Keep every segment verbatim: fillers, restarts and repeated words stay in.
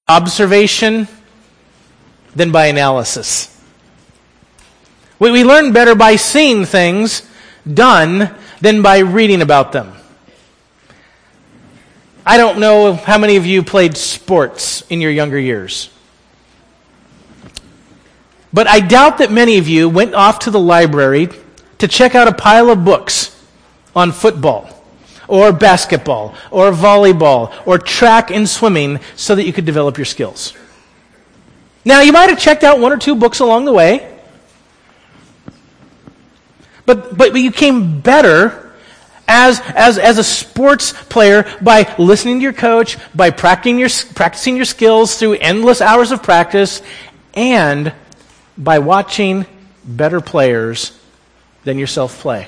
observation than by analysis. We, we learn better by seeing things done than by reading about them. I don't know how many of you played sports in your younger years. But I doubt that many of you went off to the library to check out a pile of books on football, or basketball, or volleyball, or track and swimming so that you could develop your skills. Now, you might have checked out one or two books along the way, but but, but you came better as, as, as a sports player by listening to your coach, by practicing your, practicing your skills through endless hours of practice, and by watching better players than yourself play.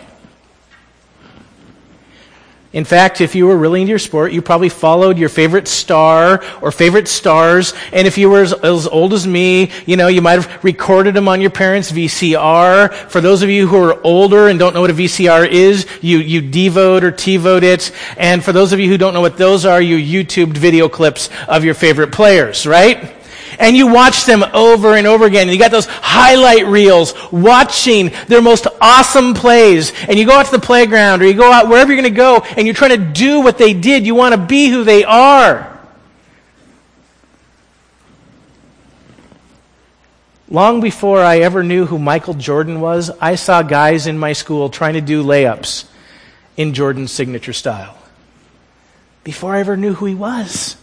In fact, if you were really into your sport, you probably followed your favorite star or favorite stars. And if you were as, as old as me, you know, you might have recorded them on your parents' V C R. For those of you who are older and don't know what a V C R is, you, you devote or TiVoed it. And for those of you who don't know what those are, you YouTubed video clips of your favorite players, right? And you watch them over and over again. And you got those highlight reels watching their most awesome plays. And you go out to the playground or you go out wherever you're going to go and you're trying to do what they did. You want to be who they are. Long before I ever knew who Michael Jordan was, I saw guys in my school trying to do layups in Jordan's signature style. Before I ever knew who he was.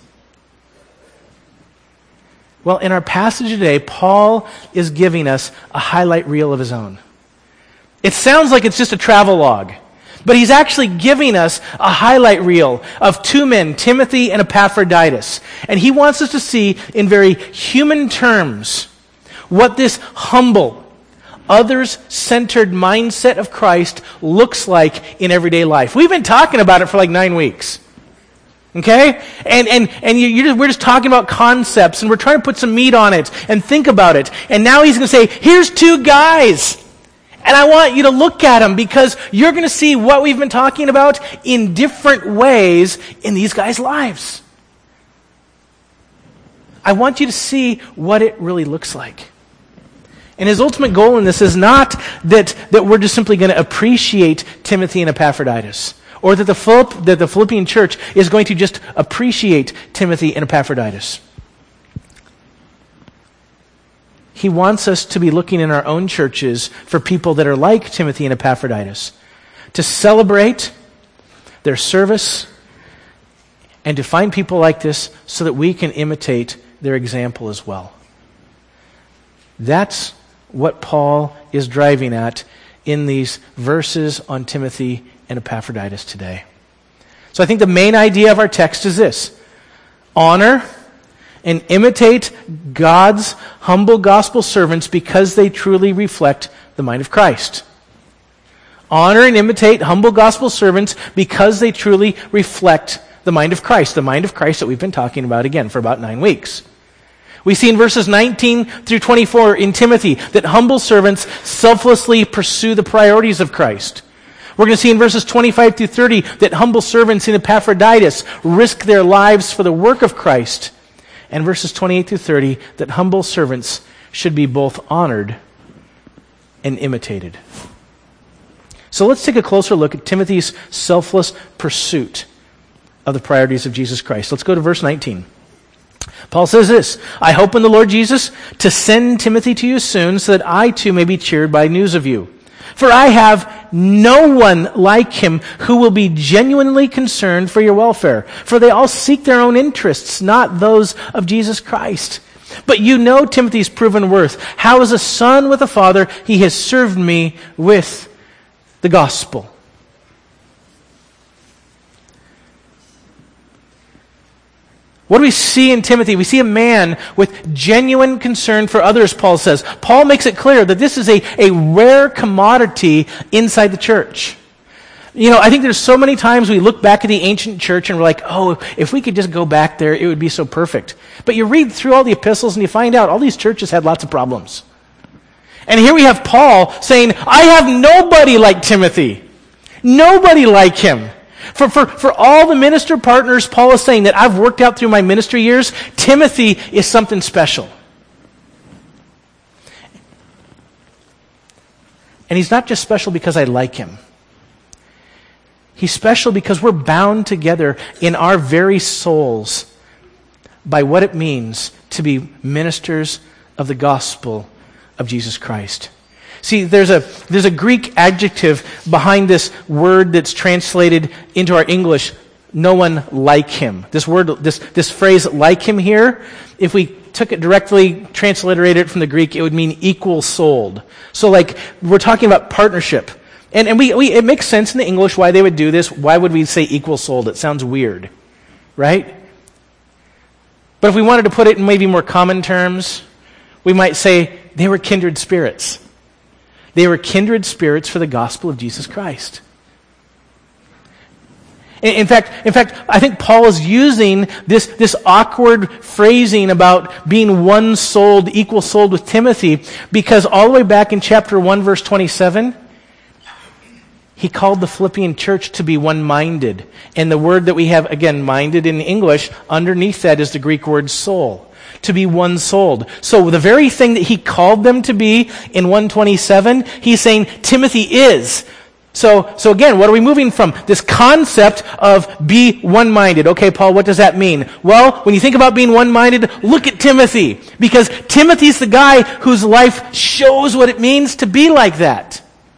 Well, in our passage today, Paul is giving us a highlight reel of his own. It sounds like it's just a travel log, but he's actually giving us a highlight reel of two men, Timothy and Epaphroditus. And he wants us to see in very human terms what this humble, others-centered mindset of Christ looks like in everyday life. We've been talking about it for like nine weeks. Okay? And and and you, you're just, we're just talking about concepts, and we're trying to put some meat on it and think about it. And now he's going to say, here's two guys. And I want you to look at them because you're going to see what we've been talking about in different ways in these guys' lives. I want you to see what it really looks like. And his ultimate goal in this is not that, that we're just simply going to appreciate Timothy and Epaphroditus, or that the, Philipp, that the Philippian church is going to just appreciate Timothy and Epaphroditus. He wants us to be looking in our own churches for people that are like Timothy and Epaphroditus, to celebrate their service and to find people like this so that we can imitate their example as well. That's what Paul is driving at in these verses on Timothy and Epaphroditus today. So I think the main idea of our text is this: honor and imitate God's humble gospel servants because they truly reflect the mind of Christ. Honor and imitate humble gospel servants because they truly reflect the mind of Christ, the mind of Christ that we've been talking about again for about nine weeks. We see in verses nineteen through twenty-four in Timothy that humble servants selflessly pursue the priorities of Christ. We're going to see in verses twenty-five through thirty that humble servants in Epaphroditus risk their lives for the work of Christ. And verses twenty-eight through thirty that humble servants should be both honored and imitated. So let's take a closer look at Timothy's selfless pursuit of the priorities of Jesus Christ. Let's go to verse nineteen. Paul says this: I hope in the Lord Jesus to send Timothy to you soon so that I too may be cheered by news of you. For I have no one like him who will be genuinely concerned for your welfare. For they all seek their own interests, not those of Jesus Christ. But you know Timothy's proven worth. How as a son with a father, he has served me with the gospel. What do we see in Timothy? We see a man with genuine concern for others, Paul says. Paul makes it clear that this is a, a rare commodity inside the church. You know, I think there's so many times we look back at the ancient church and we're like, oh, if we could just go back there, it would be so perfect. But you read through all the epistles and you find out all these churches had lots of problems. And here we have Paul saying, I have nobody like Timothy. Nobody like him. For, for, for all the minister partners, Paul is saying that I've worked out through my ministry years, Timothy is something special. And he's not just special because I like him. He's special because we're bound together in our very souls by what it means to be ministers of the gospel of Jesus Christ. See, there's a there's a Greek adjective behind this word that's translated into our English, no one like him. This word, this, this phrase, like him here, if we took it directly, transliterated it from the Greek, it would mean equal souled. So like, we're talking about partnership. And, and we, we it makes sense in the English why they would do this. Why would we say equal souled? It sounds weird, right? But if we wanted to put it in maybe more common terms, we might say they were kindred spirits. They were kindred spirits for the gospel of Jesus Christ. In, in fact, in fact, I think Paul is using this, this awkward phrasing about being one-souled, equal-souled with Timothy, because all the way back in chapter one, verse twenty-seven, he called the Philippian church to be one-minded. And the word that we have, again, minded in English, underneath that is the Greek word soul. To be one-souled. So the very thing that he called them to be in one twenty-seven, he's saying Timothy is. So, so again, what are we moving from? This concept of be one-minded. Okay, Paul, what does that mean? Well, when you think about being one-minded, look at Timothy. Because Timothy's the guy whose life shows what it means to be like that.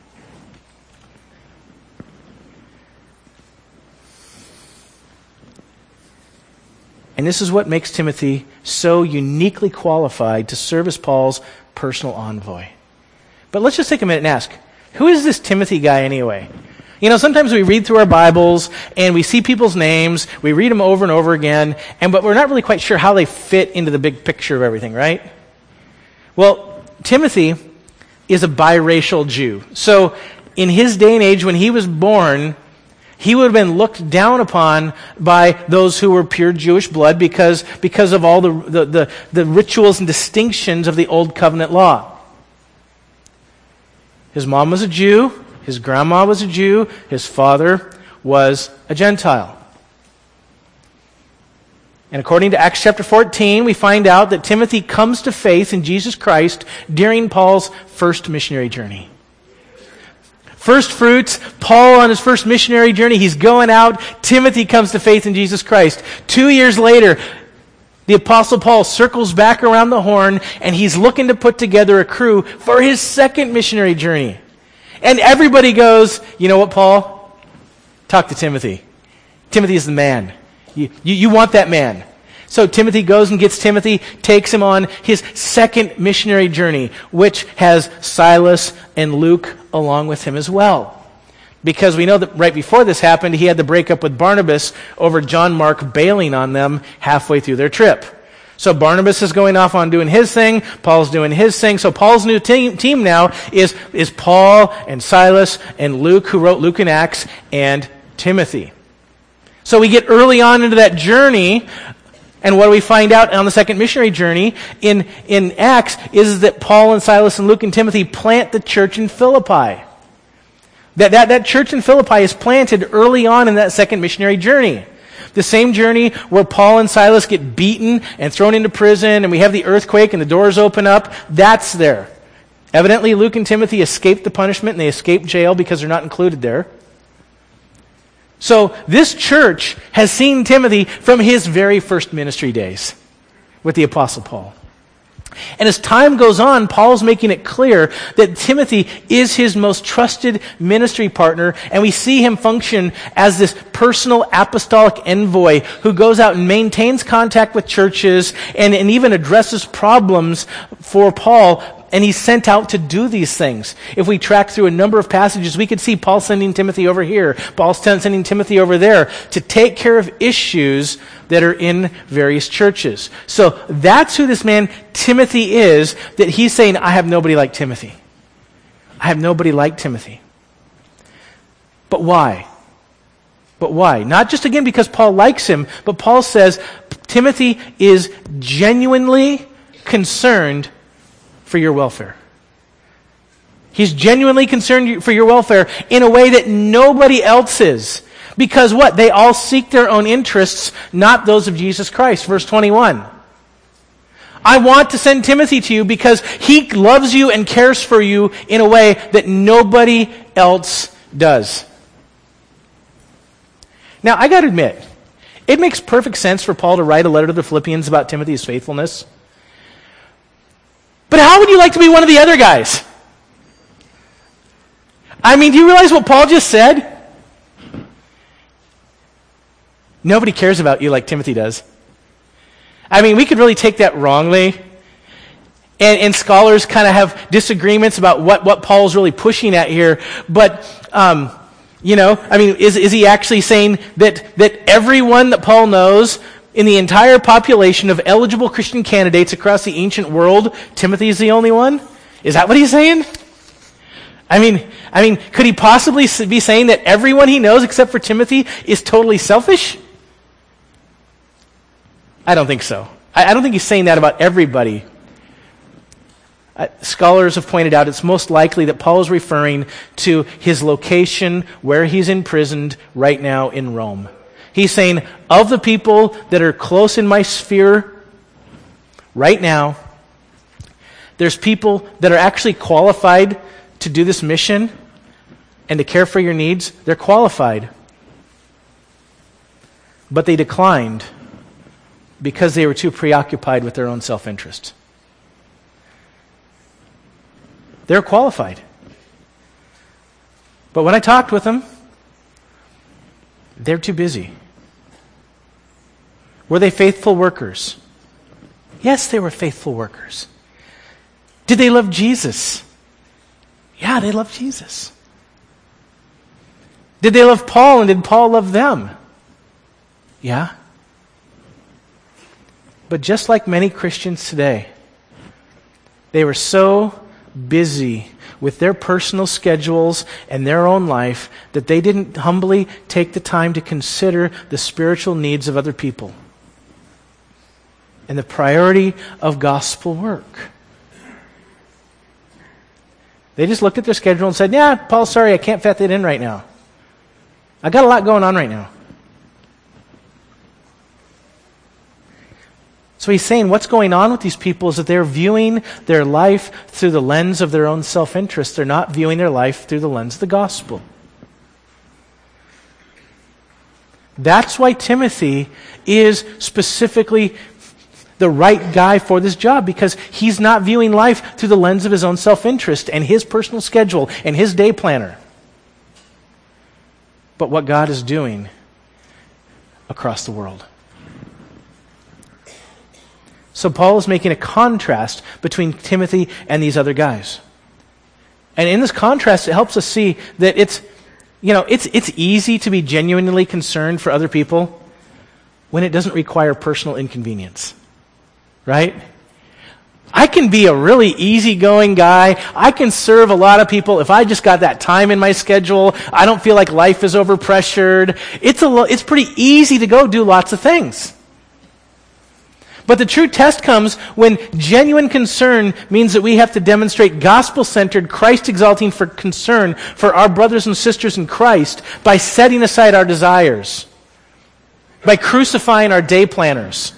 And this is what makes Timothy so uniquely qualified to serve as Paul's personal envoy. But let's just take a minute and ask, who is this Timothy guy anyway? You know, sometimes we read through our Bibles and we see people's names, we read them over and over again, and but we're not really quite sure how they fit into the big picture of everything, right? Well, Timothy is a biracial Jew. So in his day and age when he was born, he would have been looked down upon by those who were pure Jewish blood because, because of all the, the, the, the rituals and distinctions of the Old Covenant law. His mom was a Jew, his grandma was a Jew, his father was a Gentile. And according to Acts chapter fourteen, we find out that Timothy comes to faith in Jesus Christ during Paul's first missionary journey. First fruits, Paul on his first missionary journey, he's going out. Timothy comes to faith in Jesus Christ. Two years later, the Apostle Paul circles back around the horn and he's looking to put together a crew for his second missionary journey. And everybody goes, you know what, Paul? Talk to Timothy. Timothy is the man. You, you, you want that man. So Timothy goes and gets Timothy, takes him on his second missionary journey, which has Silas and Luke along with him as well. Because we know that right before this happened, he had the breakup with Barnabas over John Mark bailing on them halfway through their trip. So Barnabas is going off on doing his thing, Paul's doing his thing. So Paul's new team, team now is, is Paul and Silas and Luke, who wrote Luke and Acts, and Timothy. So we get early on into that journey. And what do we find out on the second missionary journey in, in Acts is that Paul and Silas and Luke and Timothy plant the church in Philippi. That, that, that church in Philippi is planted early on in that second missionary journey. The same journey where Paul and Silas get beaten and thrown into prison and we have the earthquake and the doors open up, that's there. Evidently, Luke and Timothy escaped the punishment and they escaped jail because they're not included there. So this church has seen Timothy from his very first ministry days with the Apostle Paul. And as time goes on, Paul's making it clear that Timothy is his most trusted ministry partner, and we see him function as this personal apostolic envoy who goes out and maintains contact with churches and, and even addresses problems for Paul. And he's sent out to do these things. If we track through a number of passages, we could see Paul sending Timothy over here, Paul sending Timothy over there to take care of issues that are in various churches. So that's who this man Timothy is, that he's saying, I have nobody like Timothy. I have nobody like Timothy. But why? But why? Not just again because Paul likes him, but Paul says Timothy is genuinely concerned for your welfare. He's genuinely concerned for your welfare in a way that nobody else is. Because what? They all seek their own interests, not those of Jesus Christ. Verse twenty-one. I want to send Timothy to you because he loves you and cares for you in a way that nobody else does. Now, I got to admit, it makes perfect sense for Paul to write a letter to the Philippians about Timothy's faithfulness. But how would you like to be one of the other guys? I mean, do you realize what Paul just said? Nobody cares about you like Timothy does. I mean, we could really take that wrongly. And, and scholars kind of have disagreements about what, what Paul's really pushing at here. But, um, you know, I mean, is, is he actually saying that, that everyone that Paul knows in the entire population of eligible Christian candidates across the ancient world, Timothy is the only one? Is that what he's saying? I mean, I mean, could he possibly be saying that everyone he knows except for Timothy is totally selfish? I don't think so. I, I don't think he's saying that about everybody. Uh, scholars have pointed out it's most likely that Paul is referring to his location where he's imprisoned right now in Rome. He's saying, of the people that are close in my sphere right now, there's people that are actually qualified to do this mission and to care for your needs. They're qualified. But they declined because they were too preoccupied with their own self-interest. They're qualified. But when I talked with them, they're too busy. Were they faithful workers? Yes, they were faithful workers. Did they love Jesus? Yeah, they loved Jesus. Did they love Paul, and did Paul love them? Yeah. But just like many Christians today, they were so busy with their personal schedules and their own life that they didn't humbly take the time to consider the spiritual needs of other people and the priority of gospel work. They just looked at their schedule and said, yeah, Paul, sorry, I can't fit that in right now. I got a lot going on right now. So he's saying what's going on with these people is that they're viewing their life through the lens of their own self-interest. They're not viewing their life through the lens of the gospel. That's why Timothy is specifically the right guy for this job, because he's not viewing life through the lens of his own self-interest and his personal schedule and his day planner, but what God is doing across the world. So Paul is making a contrast between Timothy and these other guys. And in this contrast, it helps us see that it's, you know, it's it's easy to be genuinely concerned for other people when it doesn't require personal inconvenience. Right? I can be a really easygoing guy. I can serve a lot of people if I just got that time in my schedule. I don't feel like life is overpressured. It's a it's pretty easy to go do lots of things. But the true test comes when genuine concern means that we have to demonstrate gospel-centered, Christ-exalting for concern for our brothers and sisters in Christ by setting aside our desires, by crucifying our day planners.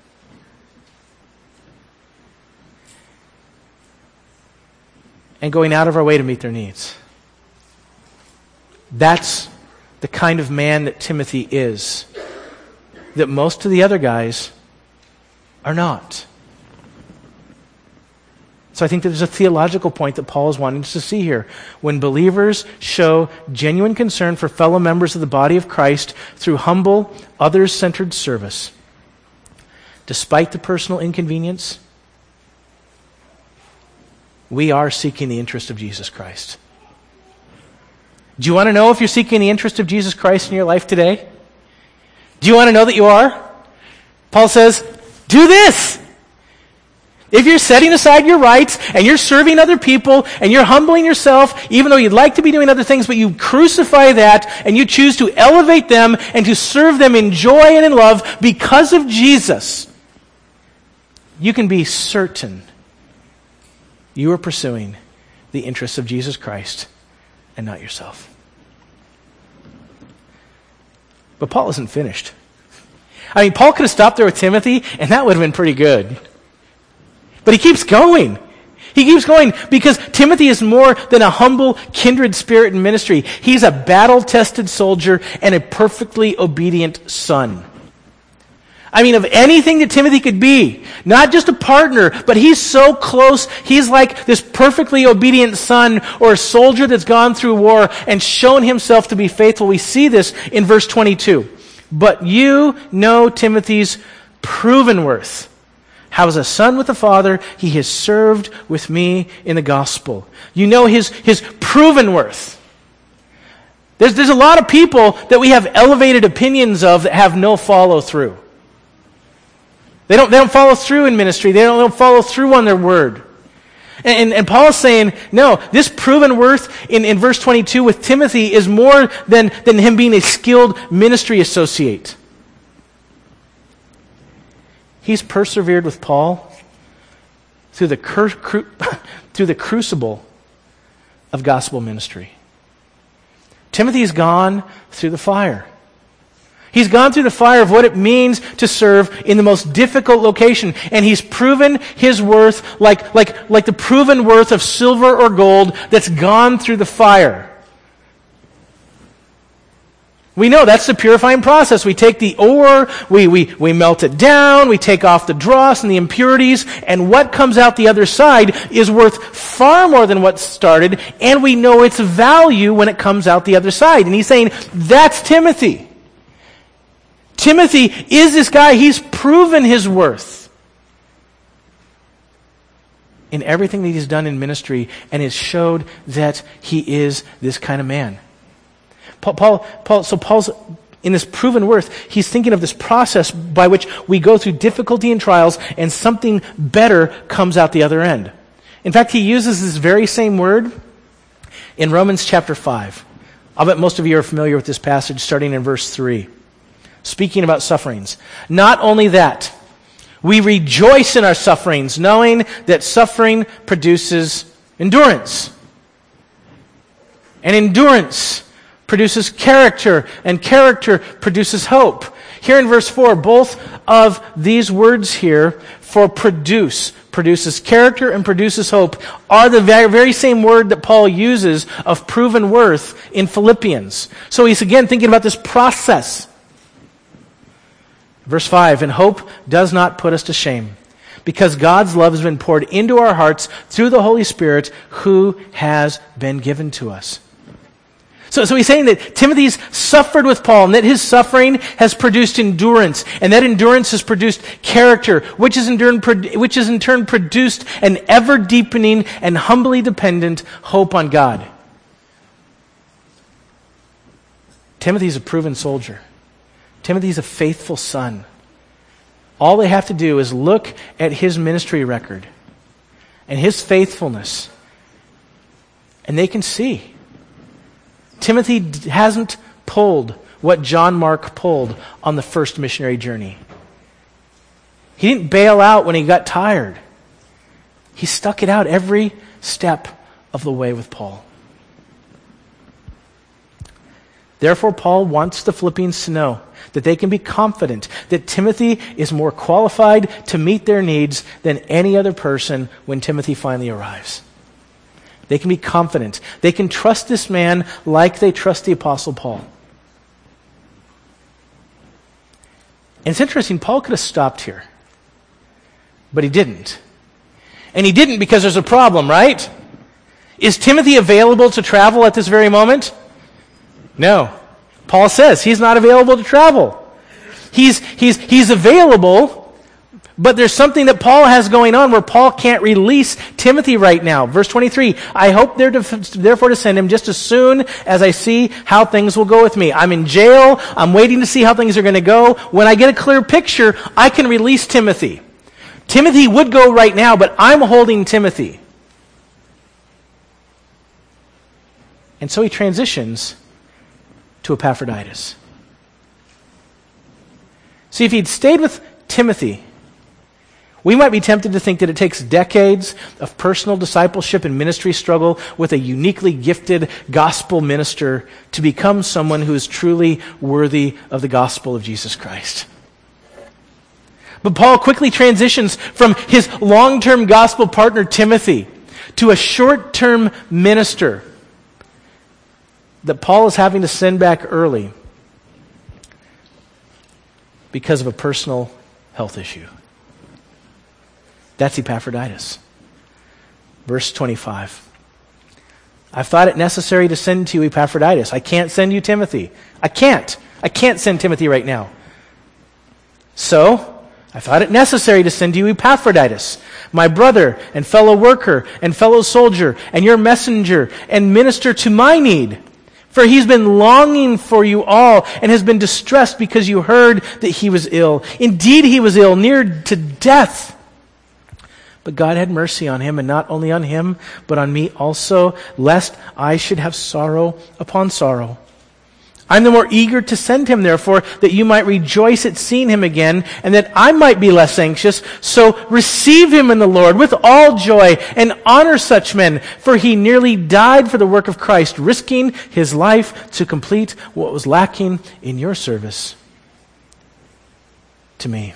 And going out of our way to meet their needs. That's the kind of man that Timothy is, that most of the other guys are not. So I think that there's a theological point that Paul is wanting us to see here. When believers show genuine concern for fellow members of the body of Christ through humble, others-centered service, despite the personal inconvenience, we are seeking the interest of Jesus Christ. Do you want to know if you're seeking the interest of Jesus Christ in your life today? Do you want to know that you are? Paul says, do this. If you're setting aside your rights and you're serving other people and you're humbling yourself, even though you'd like to be doing other things, but you crucify that and you choose to elevate them and to serve them in joy and in love because of Jesus, you can be certain you are pursuing the interests of Jesus Christ and not yourself. But Paul isn't finished. I mean, Paul could have stopped there with Timothy, and that would have been pretty good. But he keeps going. He keeps going because Timothy is more than a humble, kindred spirit in ministry. He's a battle-tested soldier and a perfectly obedient son. I mean, of anything that Timothy could be, not just a partner, but he's so close, he's like this perfectly obedient son or a soldier that's gone through war and shown himself to be faithful. We see this in verse twenty-two. But you know Timothy's proven worth. How as a son with the Father, he has served with me in the gospel. You know his, his proven worth. There's, there's a lot of people that we have elevated opinions of that have no follow-through. They don't, they don't follow through in ministry. They don't, they don't follow through on their word. And, and, and Paul is saying, no, this proven worth in, in verse twenty-two with Timothy is more than, than him being a skilled ministry associate. He's persevered with Paul through the, cru- cru- through the crucible of gospel ministry. Timothy's gone through the fire. He's gone through the fire of what it means to serve in the most difficult location. And he's proven his worth like, like, like the proven worth of silver or gold that's gone through the fire. We know that's the purifying process. We take the ore, we, we, we melt it down, we take off the dross and the impurities, and what comes out the other side is worth far more than what started, and we know its value when it comes out the other side. And he's saying, that's Timothy. Timothy is this guy. He's proven his worth in everything that he's done in ministry, and has showed that he is this kind of man. Paul, Paul, Paul, so Paul's in this proven worth, he's thinking of this process by which we go through difficulty and trials and something better comes out the other end. In fact, he uses this very same word in Romans chapter five. I'll bet most of you are familiar with this passage starting in verse three. Speaking about sufferings. Not only that, we rejoice in our sufferings, knowing that suffering produces endurance. And endurance produces character, and character produces hope. Here in verse four, both of these words here for produce, produces character and produces hope, are the very, very same word that Paul uses of proven worth in Philippians. So he's again thinking about this process. Verse five, and hope does not put us to shame, because God's love has been poured into our hearts through the Holy Spirit who has been given to us. So, so he's saying that Timothy's suffered with Paul, and that his suffering has produced endurance, and that endurance has produced character, which is in turn, which is in turn produced an ever-deepening and humbly dependent hope on God. Timothy's a proven soldier. Timothy's a faithful son. All they have to do is look at his ministry record and his faithfulness, and they can see. Timothy hasn't pulled what John Mark pulled on the first missionary journey. He didn't bail out when he got tired. He stuck it out every step of the way with Paul. Therefore, Paul wants the Philippians to know that they can be confident that Timothy is more qualified to meet their needs than any other person when Timothy finally arrives. They can be confident. They can trust this man like they trust the Apostle Paul. And it's interesting, Paul could have stopped here. But he didn't. And he didn't because there's a problem, right? Is Timothy available to travel at this very moment? No. Paul says he's not available to travel. He's, he's, he's available, but there's something that Paul has going on where Paul can't release Timothy right now. Verse twenty-three, I hope therefore to send him just as soon as I see how things will go with me. I'm in jail. I'm waiting to see how things are going to go. When I get a clear picture, I can release Timothy. Timothy would go right now, but I'm holding Timothy. And so he transitions to Epaphroditus. See, if he'd stayed with Timothy, We might be tempted to think that it takes decades of personal discipleship and ministry struggle with a uniquely gifted gospel minister to become someone who is truly worthy of the gospel of Jesus Christ. But Paul quickly transitions from his long-term gospel partner Timothy to a short-term minister that Paul is having to send back early because of a personal health issue. That's Epaphroditus. Verse twenty-five. I've thought it necessary to send to you Epaphroditus. I can't send you Timothy. I can't. I can't send Timothy right now. So, I thought it necessary to send you Epaphroditus, my brother and fellow worker and fellow soldier and your messenger and minister to my need. For he's been longing for you all and has been distressed because you heard that he was ill. Indeed, he was ill, near to death. But God had mercy on him, and not only on him, but on me also, lest I should have sorrow upon sorrow. I'm the more eager to send him, therefore, that you might rejoice at seeing him again, and that I might be less anxious. So receive him in the Lord with all joy, and honor such men, for he nearly died for the work of Christ, risking his life to complete what was lacking in your service to me.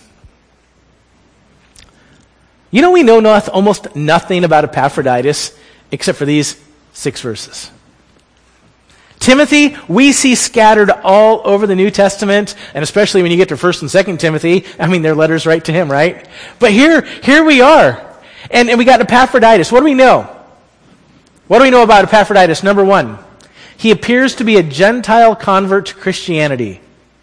You know, we know not, almost nothing about Epaphroditus except for these six verses. Timothy, we see scattered all over the New Testament, and especially when you get to First and Second Timothy. I mean, they're letters right to him, right? But here, here we are. And, and we got Epaphroditus. What do we know? What do we know about Epaphroditus? Number one, he appears to be a Gentile convert to Christianity.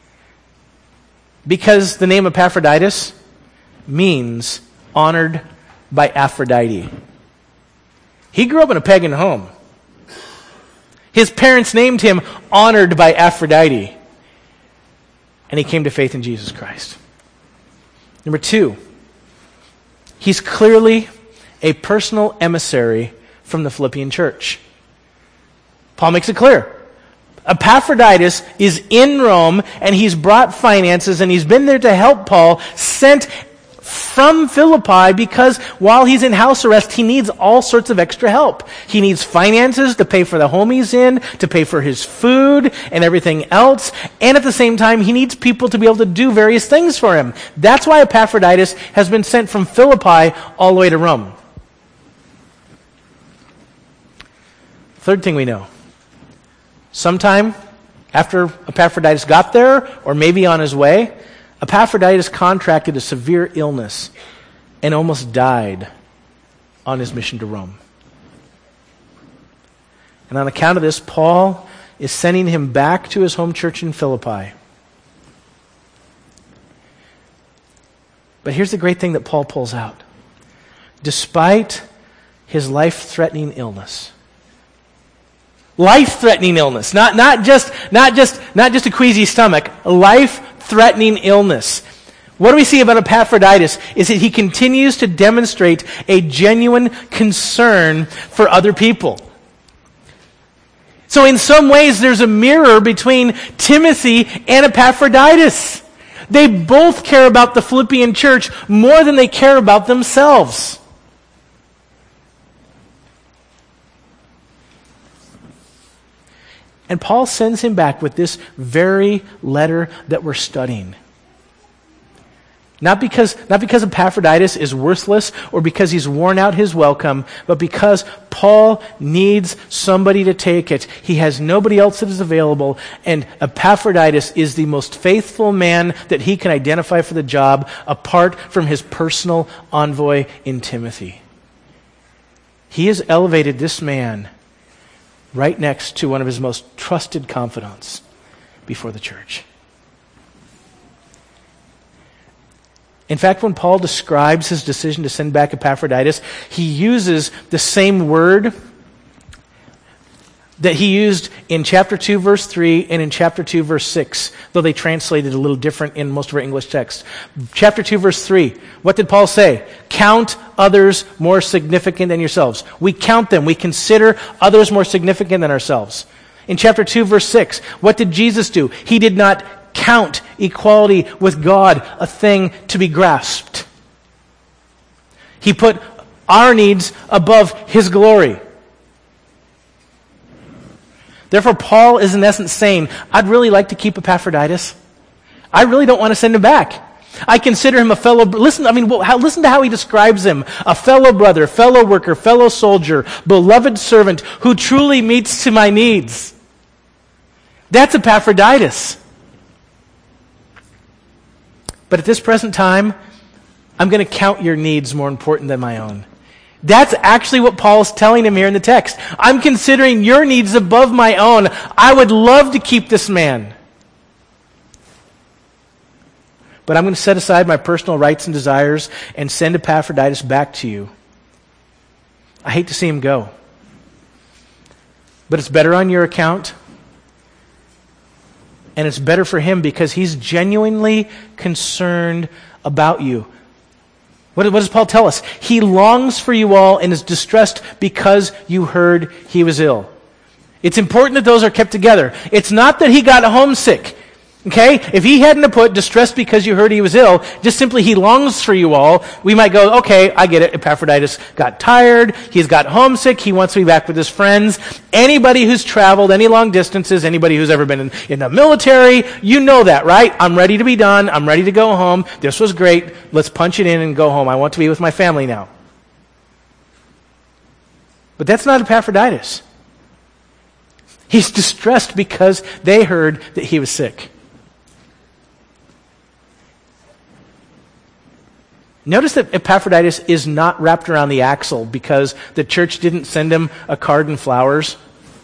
Because the name Epaphroditus means honored by Aphrodite. He grew up in a pagan home. His parents named him honored by Aphrodite. And he came to faith in Jesus Christ. Number two, he's clearly a personal emissary from the Philippian church. Paul makes it clear. Epaphroditus is in Rome, and he's brought finances, and he's been there to help Paul, sent from Philippi, because while he's in house arrest, he needs all sorts of extra help. He needs finances to pay for the home he's in, to pay for his food and everything else, and at the same time, he needs people to be able to do various things for him. That's why Epaphroditus has been sent from Philippi all the way to Rome. Third thing we know. Sometime after Epaphroditus got there, or maybe on his way, Epaphroditus contracted a severe illness and almost died on his mission to Rome. And on account of this, Paul is sending him back to his home church in Philippi. But here's the great thing that Paul pulls out. Despite his life-threatening illness, life-threatening illness, not, not just, not just, not just a queasy stomach, life-threatening illness. What do we see about Epaphroditus is that he continues to demonstrate a genuine concern for other people. So in some ways, there's a mirror between Timothy and Epaphroditus. They both care about the Philippian church more than they care about themselves. And Paul sends him back with this very letter that we're studying. Not because, not because Epaphroditus is worthless or because he's worn out his welcome, but because Paul needs somebody to take it. He has nobody else that is available, and Epaphroditus is the most faithful man that he can identify for the job apart from his personal envoy in Timothy. He has elevated this man right next to one of his most trusted confidants before the church. In fact, when Paul describes his decision to send back Epaphroditus, he uses the same word that he used in chapter two, verse three, and in chapter two, verse six, though they translated a little different in most of our English texts. Chapter two, verse three, what did Paul say? Count others more significant than yourselves. We count them. We consider others more significant than ourselves. In chapter two, verse six, what did Jesus do? He did not count equality with God a thing to be grasped. He put our needs above his glory. Therefore, Paul is in essence saying, I'd really like to keep Epaphroditus. I really don't want to send him back. I consider him a fellow, listen, I mean, how, listen to how he describes him. A fellow brother, fellow worker, fellow soldier, beloved servant who truly meets to my needs. That's Epaphroditus. But at this present time, I'm going to count your needs more important than my own. That's actually what Paul's telling him here in the text. I'm considering your needs above my own. I would love to keep this man. But I'm going to set aside my personal rights and desires and send Epaphroditus back to you. I hate to see him go. But it's better on your account. And it's better for him because he's genuinely concerned about you. What, what does Paul tell us? He longs for you all and is distressed because you heard he was ill. It's important that those are kept together. It's not that he got homesick. Okay? If he hadn't put distressed because you heard he was ill, just simply he longs for you all, we might go, okay, I get it. Epaphroditus got tired. He's got homesick. He wants to be back with his friends. Anybody who's traveled any long distances, anybody who's ever been in, in the military, you know that, right? I'm ready to be done. I'm ready to go home. This was great. Let's punch it in and go home. I want to be with my family now. But that's not Epaphroditus. He's distressed because they heard that he was sick. Notice that Epaphroditus is not wrapped around the axle because the church didn't send him a card and flowers.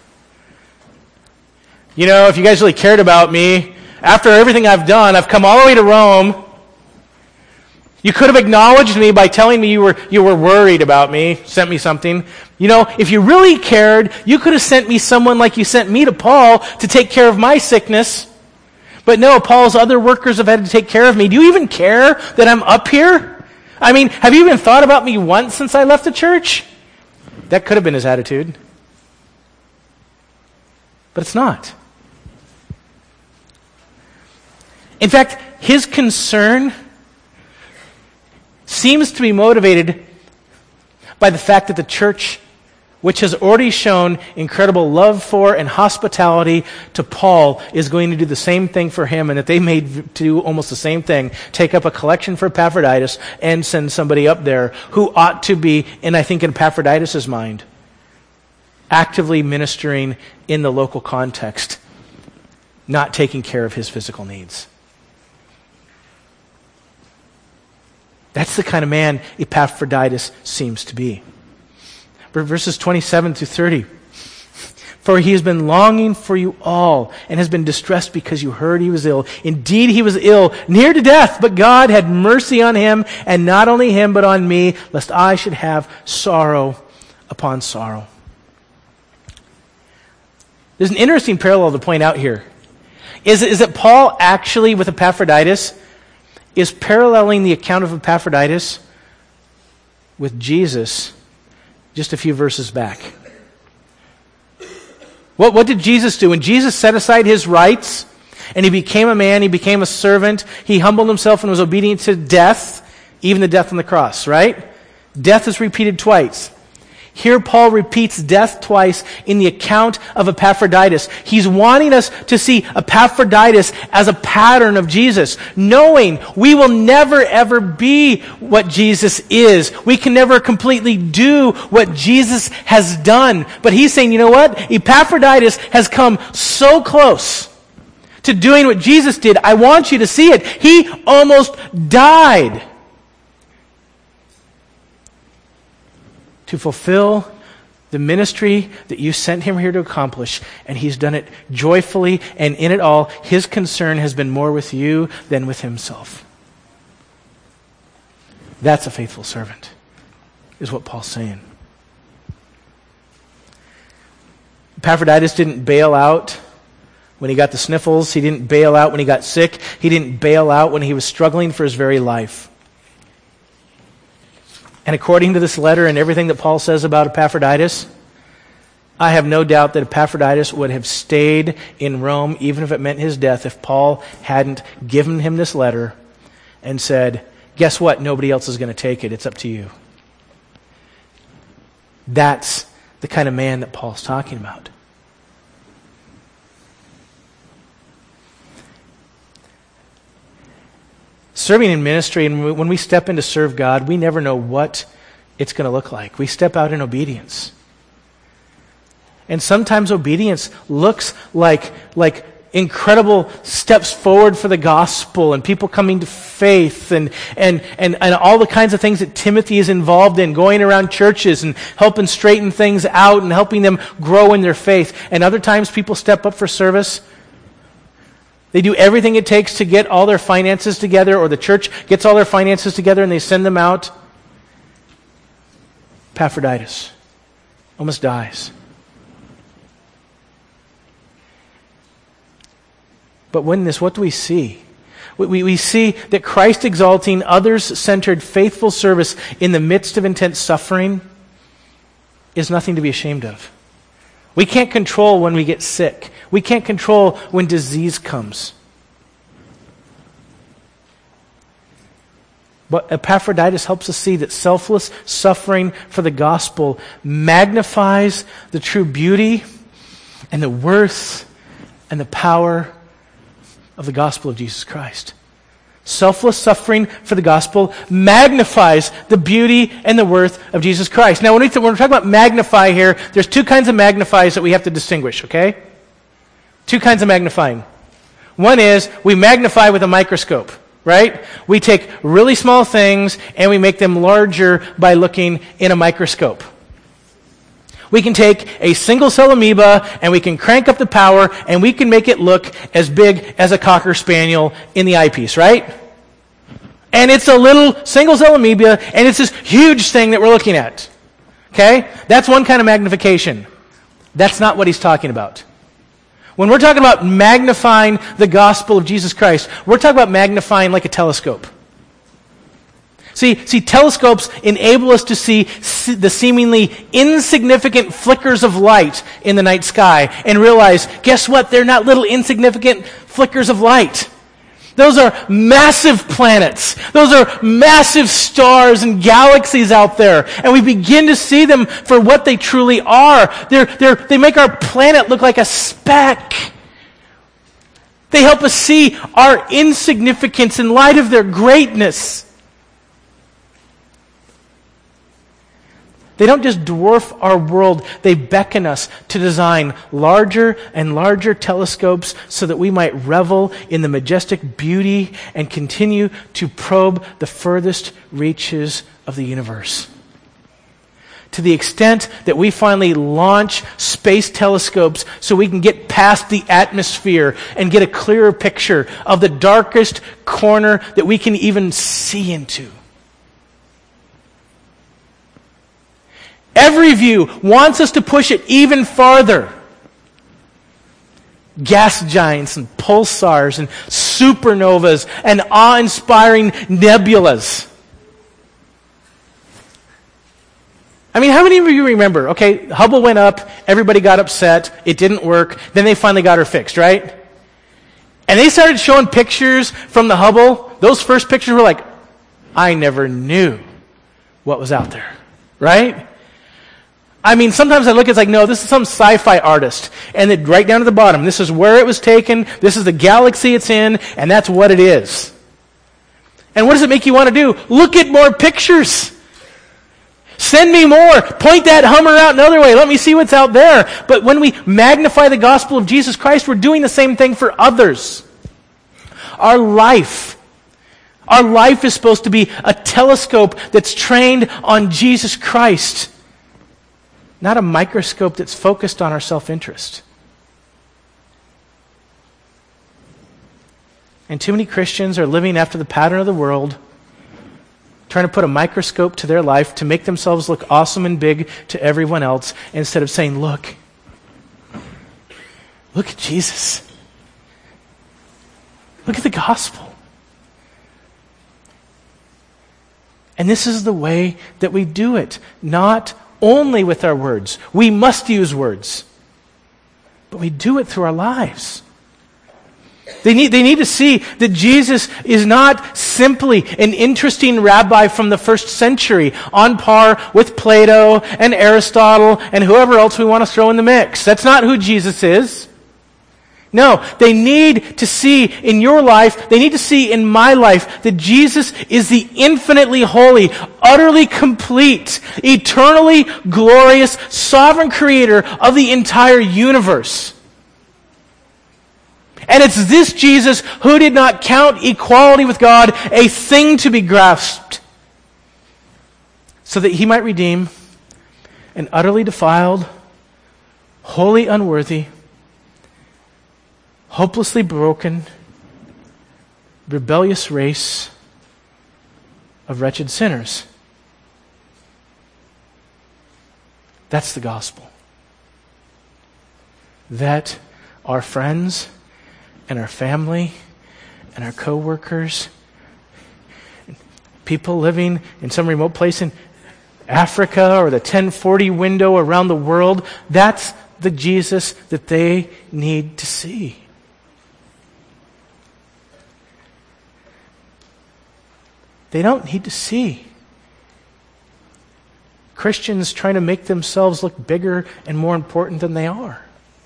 You know, if you guys really cared about me, after everything I've done, I've come all the way to Rome. You could have acknowledged me by telling me you were you were worried about me, sent me something. You know, if you really cared, you could have sent me someone like you sent me to Paul to take care of my sickness. But no, Paul's other workers have had to take care of me. Do you even care that I'm up here? I mean, have you even thought about me once since I left the church? That could have been his attitude. But it's not. In fact, his concern seems to be motivated by the fact that the church, which has already shown incredible love for and hospitality to Paul, is going to do the same thing for him, and that they may do almost the same thing, take up a collection for Epaphroditus and send somebody up there who ought to be, and I think in Epaphroditus' mind, actively ministering in the local context, not taking care of his physical needs. That's the kind of man Epaphroditus seems to be. Verses twenty-seven through thirty. For he has been longing for you all and has been distressed because you heard he was ill. Indeed, he was ill, near to death, but God had mercy on him, and not only him, but on me, lest I should have sorrow upon sorrow. There's an interesting parallel to point out here. Is, is that Paul actually, with Epaphroditus, is paralleling the account of Epaphroditus with Jesus just a few verses back. What, what did Jesus do? When Jesus set aside his rights and he became a man, he became a servant, he humbled himself and was obedient to death, even the death on the cross, right? Death is repeated twice. Here Paul repeats death twice in the account of Epaphroditus. He's wanting us to see Epaphroditus as a pattern of Jesus, knowing we will never ever be what Jesus is. We can never completely do what Jesus has done. But he's saying, you know what? Epaphroditus has come so close to doing what Jesus did. I want you to see it. He almost died to fulfill the ministry that you sent him here to accomplish, and he's done it joyfully, and in it all, his concern has been more with you than with himself. That's a faithful servant, is what Paul's saying. Epaphroditus didn't bail out when he got the sniffles. He didn't bail out when he got sick. He didn't bail out when he was struggling for his very life. And according to this letter and everything that Paul says about Epaphroditus, I have no doubt that Epaphroditus would have stayed in Rome, even if it meant his death, if Paul hadn't given him this letter and said, guess what? Nobody else is going to take it. It's up to you. That's the kind of man that Paul's talking about. Serving in ministry, and when we step in to serve God, we never know what it's going to look like. We step out in obedience. And sometimes obedience looks like, like incredible steps forward for the gospel and people coming to faith and, and, and, and all the kinds of things that Timothy is involved in, going around churches and helping straighten things out and helping them grow in their faith. And other times people step up for service. They do everything it takes to get all their finances together, or the church gets all their finances together and they send them out. Epaphroditus almost dies. But when this, what do we see? We, we, we see that Christ exalting, others-centered, faithful service in the midst of intense suffering is nothing to be ashamed of. We can't control when we get sick. We can't control when disease comes. But Epaphroditus helps us see that selfless suffering for the gospel magnifies the true beauty and the worth and the power of the gospel of Jesus Christ. Selfless suffering for the gospel magnifies the beauty and the worth of Jesus Christ. Now, when, we th- when we're talking about magnify here, there's two kinds of magnifies that we have to distinguish, okay? Two kinds of magnifying. One is we magnify with a microscope, right? We take really small things and we make them larger by looking in a microscope. We can take a single cell amoeba and we can crank up the power and we can make it look as big as a Cocker Spaniel in the eyepiece, right? And it's a little single cell amoeba and it's this huge thing that we're looking at. Okay? That's one kind of magnification. That's not what he's talking about. When we're talking about magnifying the gospel of Jesus Christ, we're talking about magnifying like a telescope. See, see, telescopes enable us to see the seemingly insignificant flickers of light in the night sky and realize, guess what? They're not little insignificant flickers of light. Those are massive planets. Those are massive stars and galaxies out there. And we begin to see them for what they truly are. They're, they're, they make our planet look like a speck. They help us see our insignificance in light of their greatness. They don't just dwarf our world, they beckon us to design larger and larger telescopes so that we might revel in the majestic beauty and continue to probe the furthest reaches of the universe. To the extent that we finally launch space telescopes so we can get past the atmosphere and get a clearer picture of the darkest corner that we can even see into. Every view wants us to push it even farther. Gas giants and pulsars and supernovas and awe-inspiring nebulas. I mean, how many of you remember? Okay, Hubble went up, everybody got upset, it didn't work, then they finally got her fixed, right? And they started showing pictures from the Hubble. Those first pictures were like, I never knew what was out there, right? I mean, sometimes I look, it's like, no, this is some sci-fi artist. And then right down to the bottom, this is where it was taken, this is the galaxy it's in, and that's what it is. And what does it make you want to do? Look at more pictures. Send me more. Point that Hummer out another way. Let me see what's out there. But when we magnify the gospel of Jesus Christ, we're doing the same thing for others. Our life, our life is supposed to be a telescope that's trained on Jesus Christ. Not a microscope that's focused on our self-interest. And too many Christians are living after the pattern of the world, trying to put a microscope to their life to make themselves look awesome and big to everyone else, instead of saying, look, look at Jesus. Look at the gospel. And this is the way that we do it, not only with our words. We must use words. But we do it through our lives. They need, they need to see that Jesus is not simply an interesting rabbi from the first century on par with Plato and Aristotle and whoever else we want to throw in the mix. That's not who Jesus is. No, they need to see in your life, they need to see in my life that Jesus is the infinitely holy, utterly complete, eternally glorious, sovereign creator of the entire universe. And it's this Jesus who did not count equality with God a thing to be grasped, so that he might redeem an utterly defiled, wholly unworthy, hopelessly broken, rebellious race of wretched sinners. That's the gospel. That our friends and our family and our co-workers, people living in some remote place in Africa or the ten forty window around the world, that's the Jesus that they need to see. They don't need to see Christians trying to make themselves look bigger and more important than they are.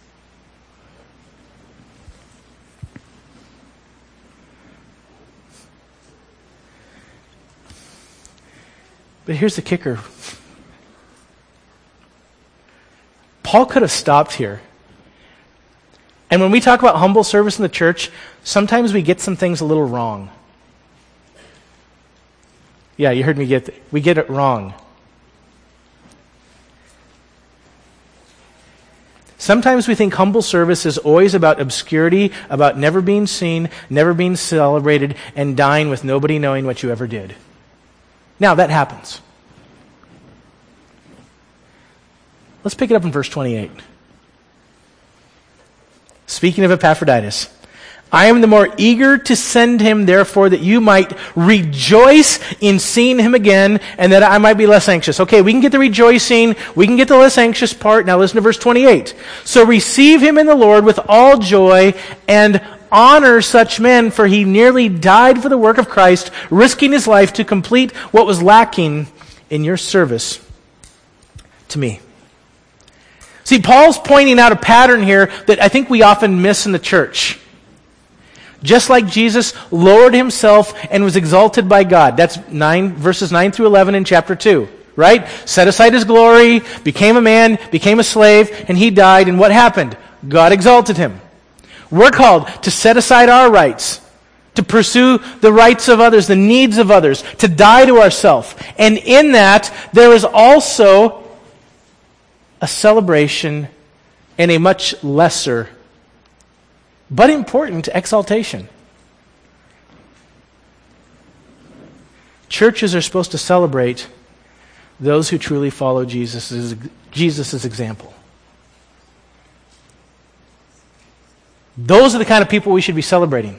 But here's the kicker. Paul could have stopped here. And when we talk about humble service in the church, sometimes we get some things a little wrong. Yeah, you heard me get it. We get it wrong. Sometimes we think humble service is always about obscurity, about never being seen, never being celebrated, and dying with nobody knowing what you ever did. Now, that happens. Let's pick it up in verse twenty-eight. Speaking of Epaphroditus, I am the more eager to send him, therefore, that you might rejoice in seeing him again, and that I might be less anxious. Okay, we can get the rejoicing, we can get the less anxious part. Now listen to verse twenty-eight. So receive him in the Lord with all joy, and honor such men, for he nearly died for the work of Christ, risking his life to complete what was lacking in your service to me. See, Paul's pointing out a pattern here that I think we often miss in the church. Just like Jesus lowered himself and was exalted by God. That's nine verses nine through eleven in chapter two, right? Set aside his glory, became a man, became a slave, and he died, and what happened? God exalted him. We're called to set aside our rights, to pursue the rights of others, the needs of others, to die to ourselves. And in that, there is also a celebration and a much lesser but important exaltation. Churches are supposed to celebrate those who truly follow Jesus' Jesus' example. Those are the kind of people we should be celebrating.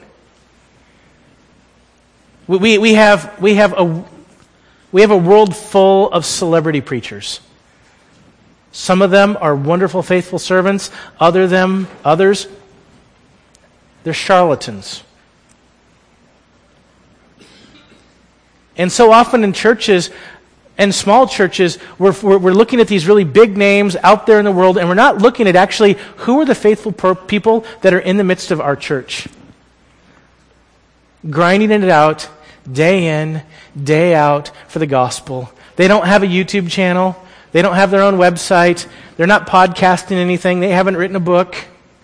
We, we, we have we have a we have a world full of celebrity preachers. Some of them are wonderful, faithful servants. Other them, others, they're charlatans. And so often in churches and small churches, we're, we're, we're looking at these really big names out there in the world, and we're not looking at actually who are the faithful per- people that are in the midst of our church. Grinding it out day in, day out for the gospel. They don't have a YouTube channel. They don't have their own website. They're not podcasting anything. They haven't written a book.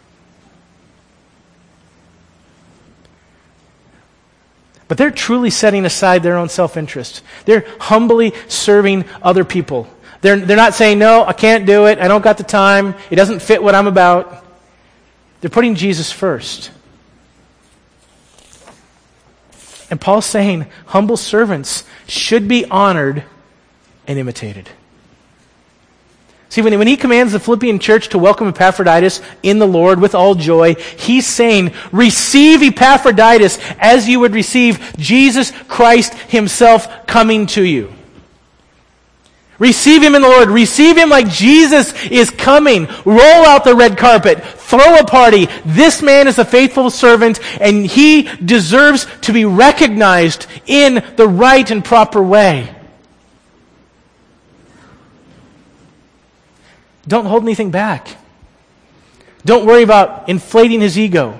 But they're truly setting aside their own self-interest. They're humbly serving other people. They're, they're not saying, no, I can't do it. I don't got the time. It doesn't fit what I'm about. They're putting Jesus first. And Paul's saying humble servants should be honored and imitated. See, when, when he commands the Philippian church to welcome Epaphroditus in the Lord with all joy, he's saying, receive Epaphroditus as you would receive Jesus Christ himself coming to you. Receive him in the Lord. Receive him like Jesus is coming. Roll out the red carpet. Throw a party. This man is a faithful servant, and he deserves to be recognized in the right and proper way. Don't hold anything back. Don't worry about inflating his ego.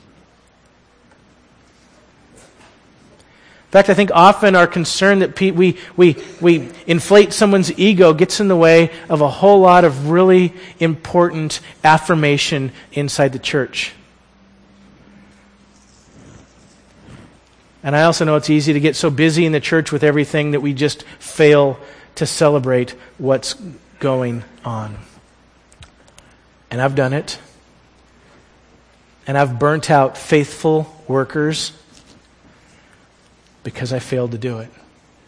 In fact, I think often our concern that pe- we, we, we inflate someone's ego gets in the way of a whole lot of really important affirmation inside the church. And I also know it's easy to get so busy in the church with everything that we just fail to celebrate what's going on. And I've done it. And I've burnt out faithful workers because I failed to do it.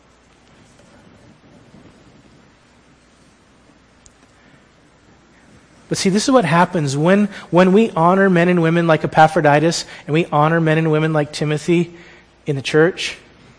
But see, this is what happens when, when we honor men and women like Epaphroditus and we honor men and women like Timothy in the church.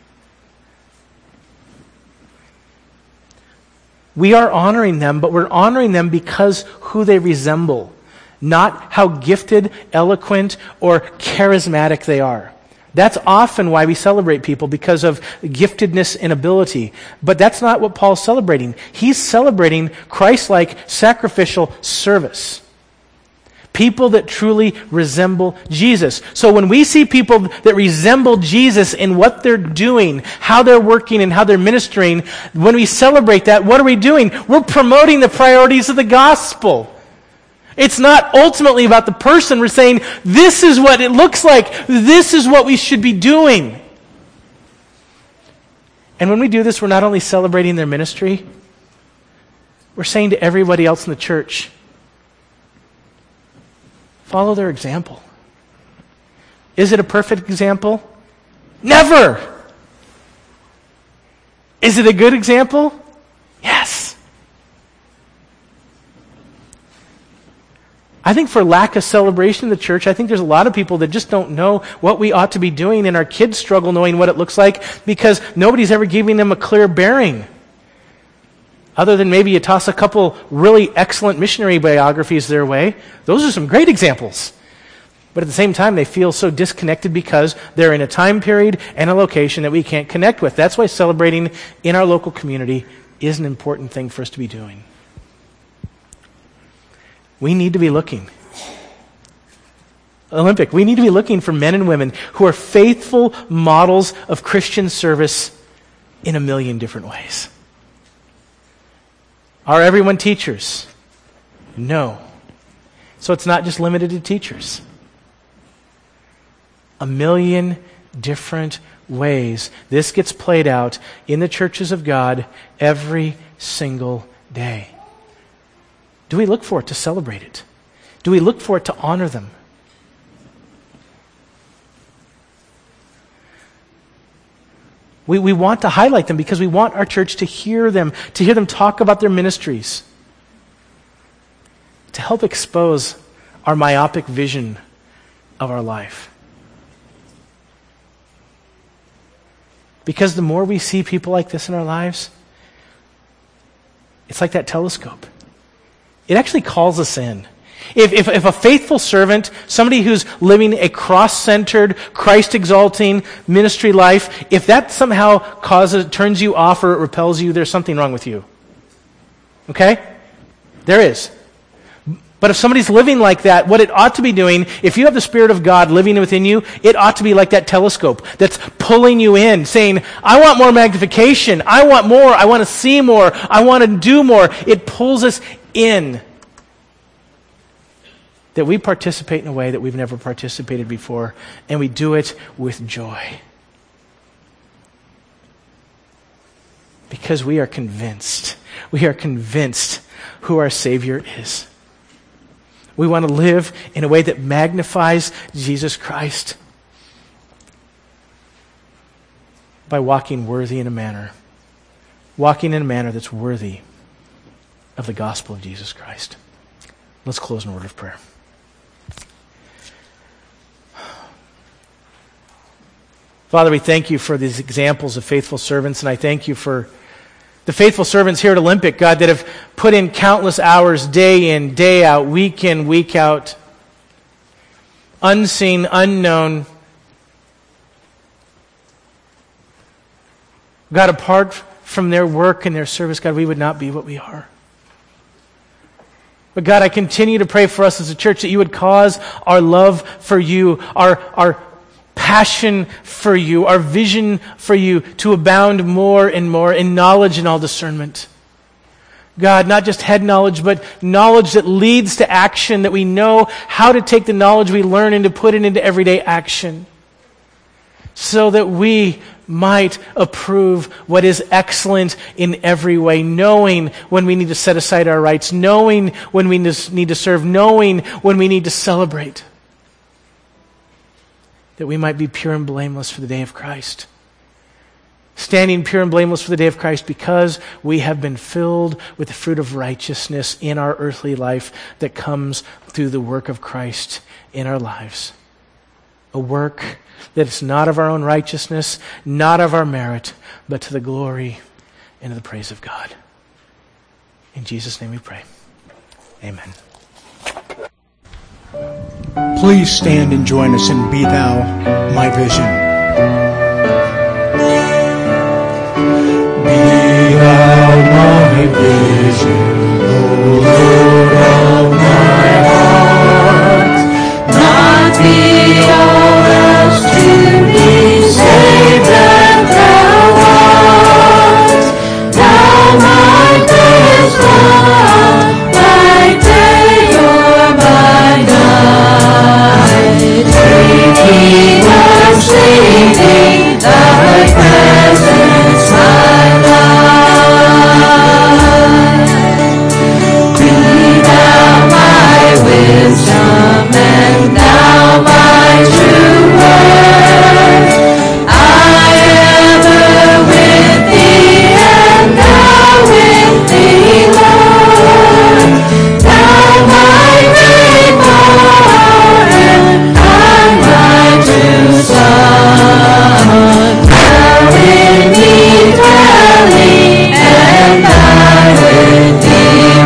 We are honoring them, but we're honoring them because who they resemble, not how gifted, eloquent, or charismatic they are. That's often why we celebrate people, because of giftedness and ability. But that's not what Paul's celebrating. He's celebrating Christ-like sacrificial service. People that truly resemble Jesus. So when we see people that resemble Jesus in what they're doing, how they're working and how they're ministering, when we celebrate that, what are we doing? We're promoting the priorities of the gospel. It's not ultimately about the person. We're saying, this is what it looks like. This is what we should be doing. And when we do this, we're not only celebrating their ministry, we're saying to everybody else in the church, follow their example. Is it a perfect example? Never! Is it a good example? Yes. I think for lack of celebration in the church, I think there's a lot of people that just don't know what we ought to be doing, and our kids struggle knowing what it looks like because nobody's ever giving them a clear bearing. Other than maybe you toss a couple really excellent missionary biographies their way. Those are some great examples. But at the same time, they feel so disconnected because they're in a time period and a location that we can't connect with. That's why celebrating in our local community is an important thing for us to be doing. We need to be looking. Olympic, we need to be looking for men and women who are faithful models of Christian service in a million different ways. Are everyone teachers? No. So it's not just limited to teachers. A million different ways this gets played out in the churches of God every single day. Do we look for it to celebrate it? Do we look for it to honor them? We, we want to highlight them because we want our church to hear them, to hear them talk about their ministries, to help expose our myopic vision of our life. Because the more we see people like this in our lives, it's like that telescope. It actually calls us in. If, if, if a faithful servant, somebody who's living a cross-centered, Christ-exalting ministry life, if that somehow causes, turns you off or it repels you, there's something wrong with you. Okay? There is. But if somebody's living like that, what it ought to be doing, if you have the Spirit of God living within you, it ought to be like that telescope that's pulling you in, saying, I want more magnification. I want more. I want to see more. I want to do more. It pulls us in. That we participate in a way that we've never participated before, and we do it with joy. Because we are convinced. We are convinced who our Savior is. We want to live in a way that magnifies Jesus Christ by walking worthy in a manner. Walking in a manner that's worthy of the gospel of Jesus Christ. Let's close in a word of prayer. Father, we thank you for these examples of faithful servants, and I thank you for The faithful servants here at Olympic, God, that have put in countless hours day in, day out, week in, week out, unseen, unknown. God, apart from their work and their service, God, we would not be what we are. But God, I continue to pray for us as a church that you would cause our love for you, our, our passion for you, our vision for you to abound more and more in knowledge and all discernment. God, not just head knowledge, but knowledge that leads to action, that we know how to take the knowledge we learn and to put it into everyday action, so that we might approve what is excellent in every way, knowing when we need to set aside our rights, knowing when we need to serve, knowing when we need to celebrate, that we might be pure and blameless for the day of Christ. Standing pure and blameless for the day of Christ because we have been filled with the fruit of righteousness in our earthly life that comes through the work of Christ in our lives. A work that is not of our own righteousness, not of our merit, but to the glory and to the praise of God. In Jesus' name we pray. Amen. Please stand and join us in Be Thou My Vision. Be Thou my vision, O Lord of my heart, not be all else to me, save that Thou art. Thou my best love, by day or by night, waking or sleeping, Thy presence my life. Be Thou my wisdom, and Thou my true word. I ever with Thee, and Thou with Thee, Lord. Thou my Redeemer, and I my true Son. Thou in me dwelling, and I with Thee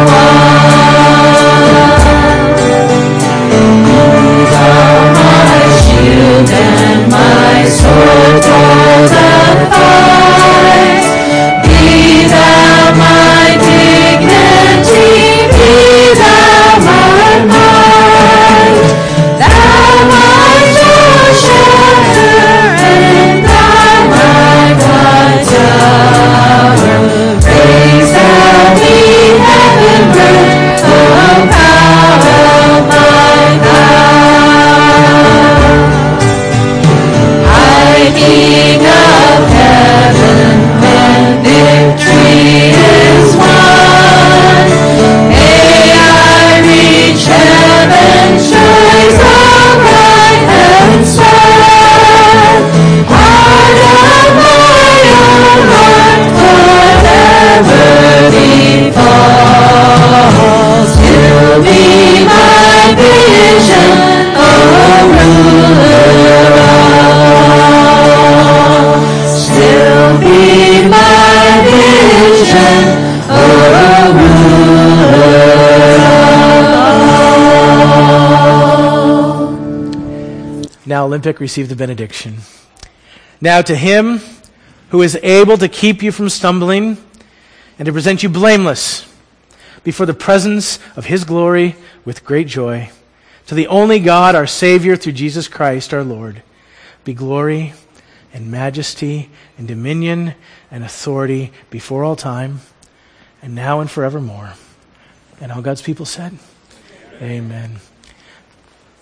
one. Be Thou my shield and my sword for the fight. Be Thou my dignity, be Thou my might. Thou my shelter, and Thou my bright tower. Raise Thou me heavenward, O power of my God. King of heaven, when victory is won, may I reach heaven's joys of right hand stand. Heart of my own heart, whatever befalls, still be my vision, O ruler of all. Still be my vision, O ruler of all. Now Olympic, receive the benediction. Now to Him who is able to keep you from stumbling and to present you blameless before the presence of His glory with great joy, to the only God, our Savior, through Jesus Christ our Lord, be glory and majesty and dominion and authority before all time and now and forevermore. And all God's people said, Amen. Amen.